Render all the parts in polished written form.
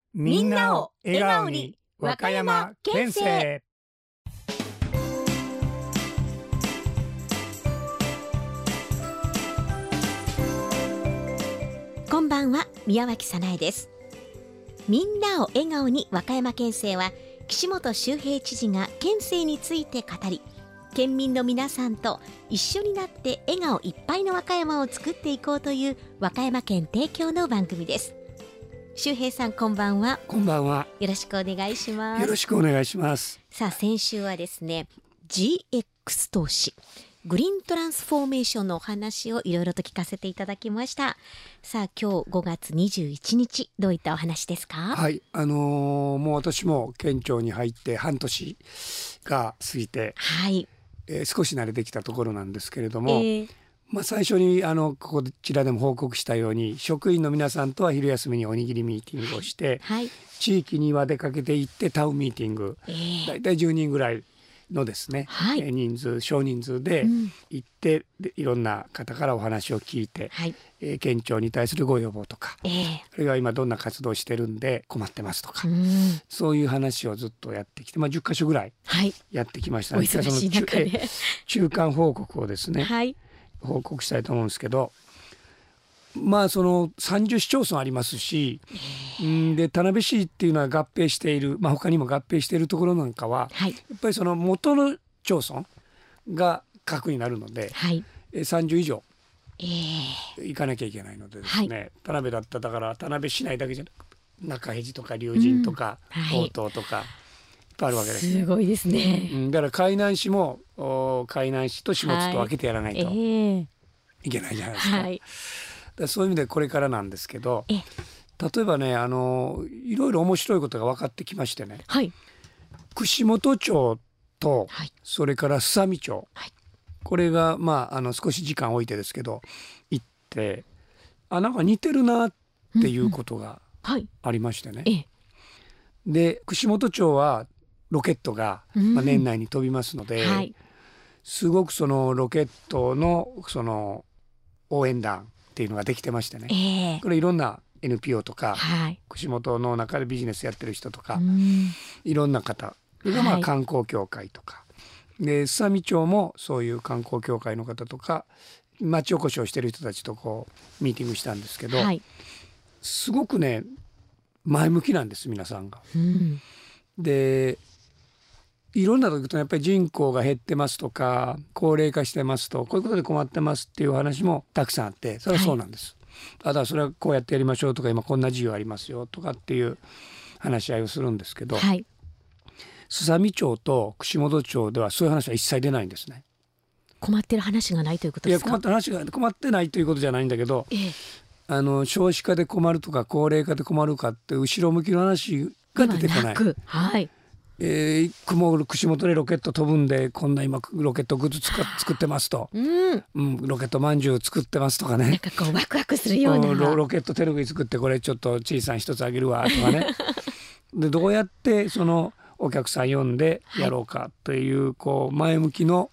みんなを笑顔に和歌山県政。 こんばんは、宮脇早苗です。みんなを笑顔に和歌山県政は、岸本周平知事が県政について語り、県民の皆さんと一緒になって笑顔いっぱいの和歌山を作っていこうという和歌山県提供の番組です。周平さん、こんばんは。 こんばんは。 よろしくお願いします。 よろしくお願いします。 さあ、先週はですね、 GX 投資グリーントランスフォーメーションのお話をいろいろと聞かせていただきました。さあ、今日5月21日、どういったお話ですか？ はい、もう私も県庁に入って半年が過ぎて、 はい、 少し慣れてきたところなんですけれども、最初にこちらでも報告したように、職員の皆さんとは昼休みにおにぎりミーティングをして、 はい、 地域には出かけて行ってタウンミーティング、だいたい10人ぐらいのですね、 はい、 少人数で行って、いろんな方からお話を聞いて、 はい、 県庁に対するご要望とか、あるいは今どんな活動をしてるんで困ってますとか、そういう話をずっとやってきて、10カ所ぐらいやってきました、 お忙しい中で中間報告をですね、 はい、 報告したいと思うんですけど、その30市町村ありますし、で田辺市っていうのは合併している、他にも合併しているところなんかは、やっぱりその元の町村が核になるので、30以上行かなきゃいけないのでですね、田辺だっただから田辺市内だけじゃなく中辺路とか龍神とか大東とかいっぱいあるわけですね。 すごいですね。 だから海南市も海南市と下津と分けてやらないといけないじゃないですか。そういう意味でこれからなんですけど、例えばね、いろいろ面白いことが分かってきましてね、串本町と、それから須佐美町、これが少し時間置いてですけど行って、なんか似てるなっていうことがありましてね、で串本町はロケットが年内に飛びますので、すごくそのロケットのその応援団っていうのができてましてね、これいろんな NPO とか、串本の中でビジネスやってる人とか、いろんな方、それが観光協会とかで、須佐美町もそういう観光協会の方とか町おこしをしてる人たちとこうミーティングしたんですけど、すごくね前向きなんです、皆さんが。でいろんなとこ行くとやっぱり人口が減ってますとか高齢化してますと、こういうことで困ってますっていう話もたくさんあって、それはそうなんです。ただそれはこうやってやりましょうとか、今こんな事業ありますよとかっていう話し合いをするんですけど、須佐美町と串本町ではそういう話は一切出ないんですね。 困ってる話がないということですか？ 困ってないということじゃないんだけど、少子化で困るとか高齢化で困るかって後ろ向きの話が出てこない。串本でロケット飛ぶんでこんな今ロケットグッズ作ってますと、ロケットまんじゅう作ってますとかね、 なんかこうワクワクするようなロケット手ぬぐい作ってこれちょっと小さな一つあげるわとかねでどうやってそのお客さん呼んでやろうかという、こう前向きの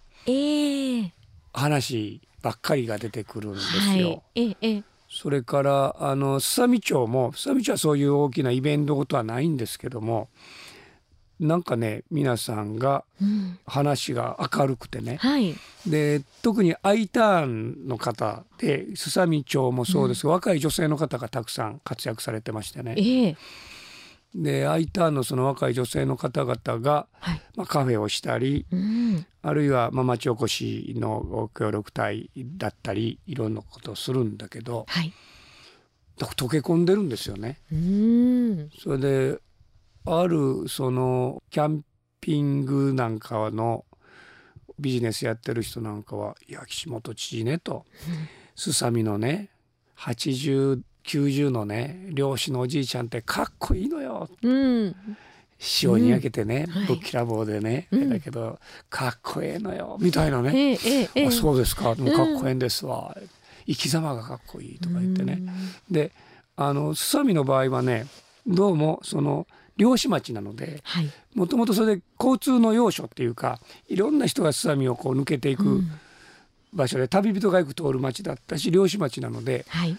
話ばっかりが出てくるんですよ。それから須佐美町はそういう大きなイベントごとはないんですけども、なんかね皆さんが話が明るくてね、で特に I ターンの方で須佐美町もそうですが、若い女性の方がたくさん活躍されてましてね、で I ターンのその若い女性の方々が、カフェをしたり、あるいは町おこしのご協力隊だったりいろんなことをするんだけど、溶け込んでるんですよね。それであるそのキャンピングなんかのビジネスやってる人なんかは、いや岸本知事ねと、須佐美のね80、90のね漁師のおじいちゃんってかっこいいのよ、塩に焼けてね、ぶっきらぼうでね、だけどかっこええのよみたいなね、あそうですか、でもかっこええんですわ、生き様がかっこいいとか言ってね、で須佐美の場合はね、どうもその漁師町なので、もともとそれで交通の要所っていうか、いろんな人が須佐美をこう抜けていく場所で、旅人がよく通る町だったし漁師町なので、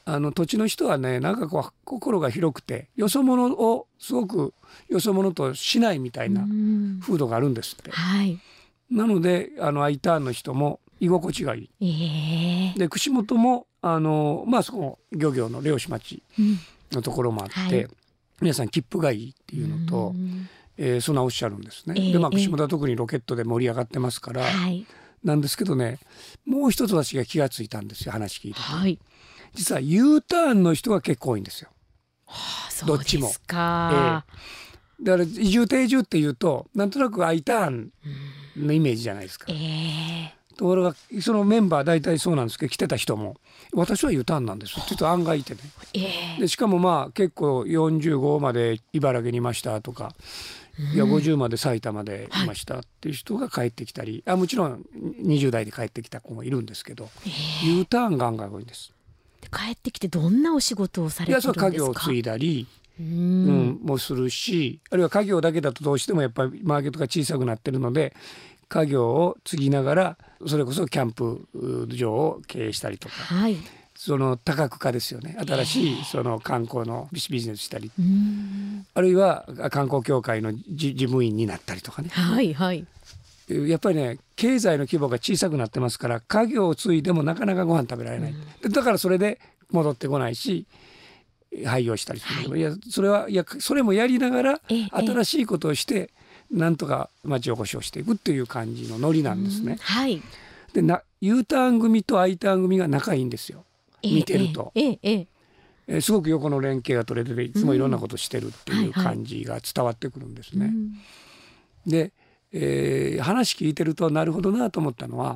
土地の人はね、なんかこう心が広くて、よそ者をすごくよそ者としないみたいな風土があるんですって。 はい、 なのでIターンの人も居心地がいい。で串本もそこ漁業の漁師町のところもあって、はい、皆さん切符がいいっていうのと、そんなおっしゃるんですね。で串本は特にロケットで盛り上がってますから、なんですけどね、もう一つ私が気がついたんですよ、話聞いてて。はい、実は U ターンの人が結構多いんですよ。 はあ、そうですか。 だから移住定住っていうとなんとなく I ターンのイメージじゃないですか。ところがそのメンバー大体そうなんですけど、来てた人も私は U ターンなんですって言うと案外いてね、でしかも結構45まで茨城にいましたとか、いや50まで埼玉でいましたっていう人が帰ってきたり、もちろん20代で帰ってきた子もいるんですけど、U ターンが案外多いんです。 帰ってきてどんなお仕事をされてるんですか？ 家業を継いだりもするし、あるいは家業だけだとどうしてもやっぱりマーケットが小さくなってるので、家業を継ぎながらそれこそキャンプ場を経営したりとか、はい、その多角化ですよね。新しいその観光のビジネスしたり、あるいは観光協会の事務員になったりとかね、 はいはい、 やっぱりね経済の規模が小さくなってますから、家業を継いでもなかなかご飯食べられない、だからそれで戻ってこないし廃業したりする、はい、それもやりながら新しいことをしてなんとか町おこしをしていくっていう感じのノリなんですね。はい、でU ターン組と I ターン組が仲いいんですよ、見てると。すごく横の連携が取れてて、いつもいろんなことしてるっていう感じが伝わってくるんですね。で、話聞いてるとなるほどなと思ったのは、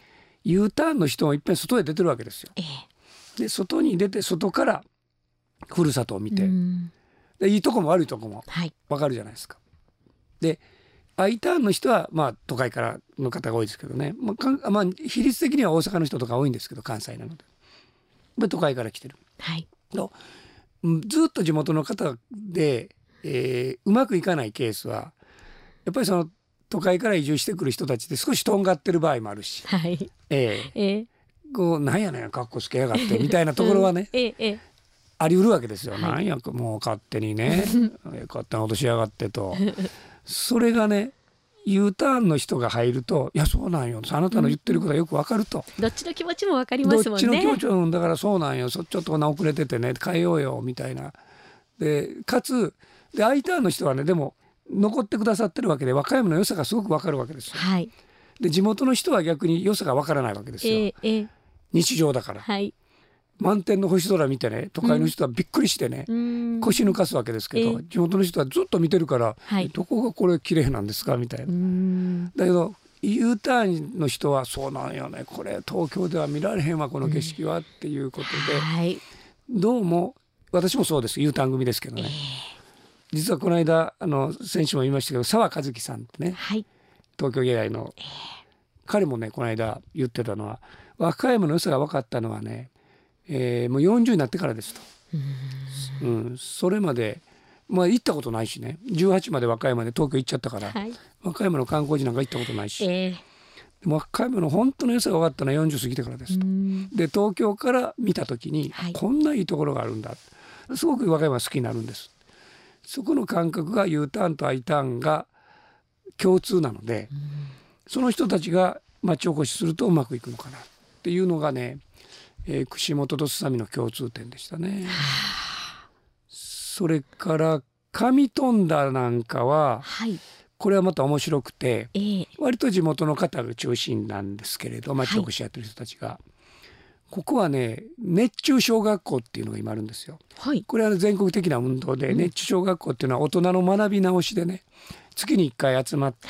U ターンの人もいっぺん外へ出てるわけですよ。で外に出て外からふるさとを見て、でいいとこも悪いとこも分かるじゃないですか。で I ターンの人は都会からの方が多いですけどね、比率的には大阪の人とか多いんですけど、関西なので都会から来てる、はい、ずっと地元の方で、うまくいかないケースはやっぱりその都会から移住してくる人たちで少しとんがってる場合もあるし、はい、こうなんやねんかっこつけやがってみたいなところはね、あり得るわけですよ。なんやもう勝手にね勝手なことしやがってとそれがね U ターンの人が入ると、いやそうなんよ、あなたの言ってることはよくわかると、 どっちの気持ちもわかりますもんね。 どっちの気持ちもだからそうなんよ、ちょっと遅れててね変えようよみたいな。でかつで I ターンの人はねでも残ってくださってるわけで、和歌山の良さがすごくわかるわけですよ。はい、で地元の人は逆に良さがわからないわけですよ、日常だから、はい、満天の星空見てね都会の人はびっくりしてね、腰抜かすわけですけど、地元の人はずっと見てるから、どこがこれ綺麗なんですかみたいな。だけど U ターンの人はそうなんよね、これ東京では見られへんわこの景色はっていうことで、どうも私もそうです、 U ターン組ですけどね、実はこの間先週も言いましたけど澤和樹さんってね、東京芸大の、彼もねこの間言ってたのは、和歌山の良さが分かったのはね、もう40になってからですと。それまで行ったことないしね、18まで和歌山で東京行っちゃったから、和歌山の観光地なんか行ったことないし、でも和歌山の本当の良さが分かったのは40過ぎてからですと。で東京から見た時に、こんないいところがあるんだ、すごく和歌山好きになるんです。そこの感覚が U ターンと I ターンが共通なので、その人たちが町おこしするとうまくいくのかなっていうのがね、串本とすさみの共通点でしたね。それから上富田なんかは、これはまた面白くて、割と地元の方が中心なんですけれど、町おこしやってる人たちが、ここはね熱中小学校っていうのが今あるんですよ。これは全国的な運動で、熱中小学校っていうのは大人の学び直しでね、月に1回集まって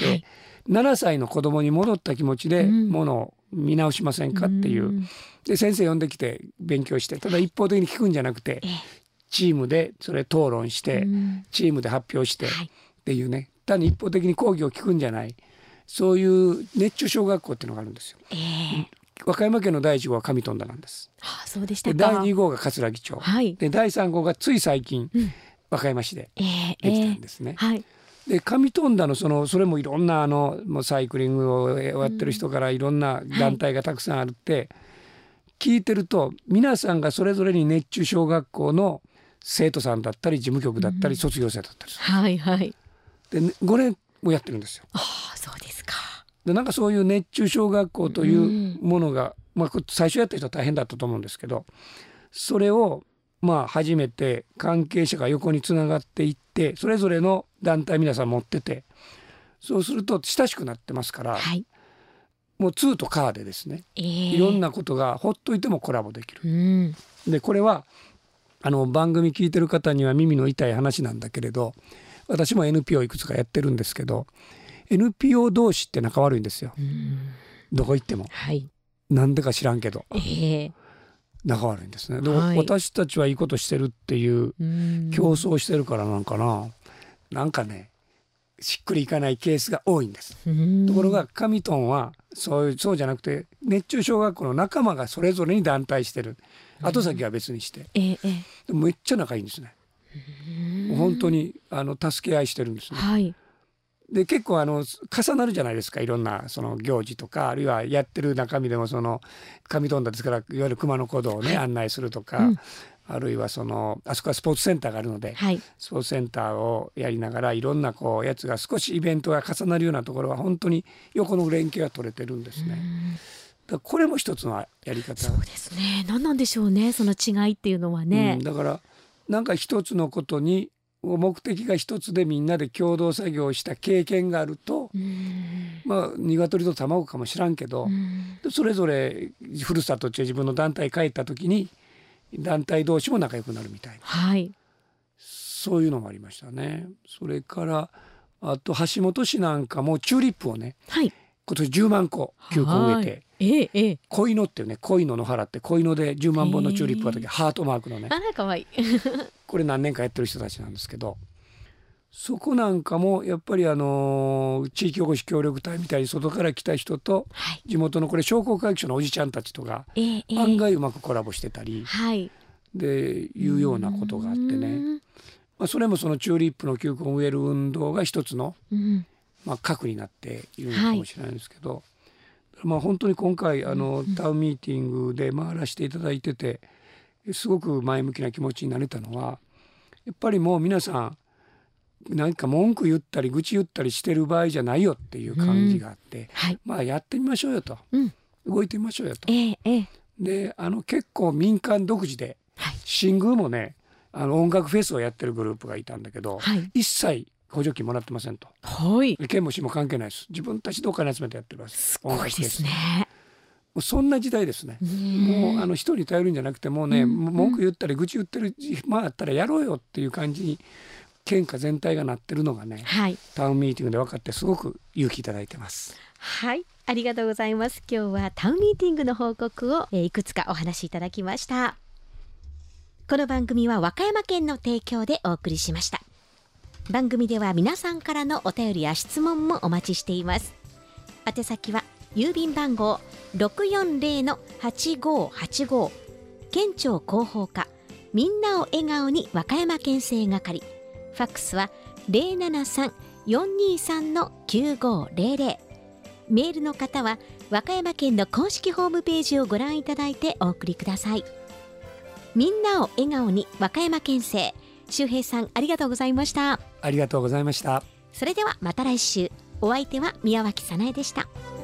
、7歳の子供に戻った気持ちでものを見直しませんかっていう、で先生呼んできて勉強して、ただ一方的に聞くんじゃなくて、チームでそれ討論して、チームで発表してっていうね、単に一方的に講義を聞くんじゃない、そういう熱中小学校っていうのがあるんですよ。和歌山県の第1号は上富田なんです。 そうでしたか。 で第2号が葛城町、で第3号がつい最近、和歌山市でできたんですね。で上富田のそれもいろんなもうサイクリングをやってる人からいろんな団体がたくさんあって、 聞いてると皆さんがそれぞれに熱中小学校の生徒さんだったり事務局だったり卒業生だったりする、 はいはい。 で5年もやってるんですよ。 ああ、そうですか。 でなんかそういう熱中小学校というものが、最初やった人は大変だったと思うんですけど、それを初めて関係者が横につながっていって、それぞれの団体皆さん持ってて、そうすると親しくなってますから、 はい、 もう2とカーでですね、いろんなことがほっといてもコラボできる、でこれは番組聞いてる方には耳の痛い話なんだけれど、私も NPO いくつかやってるんですけど、 NPO 同士って仲悪いんですよ、どこ行っても、はい、なんでか知らんけど、仲悪いんですね。でも、私たちはいいことしてるっていう競争してるからなんかな、なんかねしっくりいかないケースが多いんです。ところが上トンはそうじゃなくて、熱中小学校の仲間がそれぞれに団体してる、後先は別にして、でもめっちゃ仲いいんですね。本当に助け合いしてるんですね、はい、で結構重なるじゃないですか、いろんなその行事とか、あるいはやってる中身でもその上トンだですから、いわゆる熊野古道をね、案内するとか、あるいはあそこはスポーツセンターがあるので、はい、スポーツセンターをやりながらいろんなやつが少しイベントが重なるようなところは本当に横の連携が取れてるんですね。だからこれも一つのやり方。 そうですね。何なんでしょうね、その違いっていうのはね、 だからなんか一つのことに目的が一つでみんなで共同作業をした経験があると、鶏と卵かもしらんけど、それぞれふるさと地へ自分の団体帰った時に団体同士も仲良くなるみたいな、はい、そういうのもありましたね。それからあと橋本市なんかもチューリップをね、はい、今年10万個球根植えて、恋野っていうね、恋野の原って恋野で10万本のチューリップがあった時、ハートマークのね、 かわいいこれ何年かやってる人たちなんですけど、そこなんかもやっぱり地域おこし協力隊みたいに外から来た人と、はい、地元のこれ商工会議所のおじちゃんたちとか、案外うまくコラボしてたり、でいうようなことがあってね、それもそのチューリップの球根を植える運動が一つの、核になっているのかもしれないんですけど、本当に今回タウンミーティングで回らせていただいてて、すごく前向きな気持ちになれたのは、やっぱりもう皆さん何か文句言ったり愚痴言ったりしてる場合じゃないよっていう感じがあって、やってみましょうよと、動いてみましょうよと、で結構民間独自で、新宮もね音楽フェスをやってるグループがいたんだけど、一切補助金もらってませんと、県も市も関係ないです、自分たちでお金集めてやってるわけです。 すごいですね。 もうそんな時代ですね。もう人に頼るんじゃなくて、もうね、文句言ったり愚痴言ってるあったらやろうよっていう感じに県下全体がなってるのがね、タウンミーティングで分かってすごく勇気いただいてます。 はい、ありがとうございます。今日はタウンミーティングの報告をいくつかお話しいただきました。この番組は和歌山県の提供でお送りしました。番組では皆さんからのお便りや質問もお待ちしています。宛先は郵便番号 640-8585 県庁広報課みんなを笑顔に和歌山県政係、ファックスは 073-423-9500。 メールの方は和歌山県の公式ホームページをご覧いただいてお送りください。みんなを笑顔に和歌山県政、周平さんありがとうございました。 ありがとうございました。 それではまた来週。お相手は宮脇早苗でした。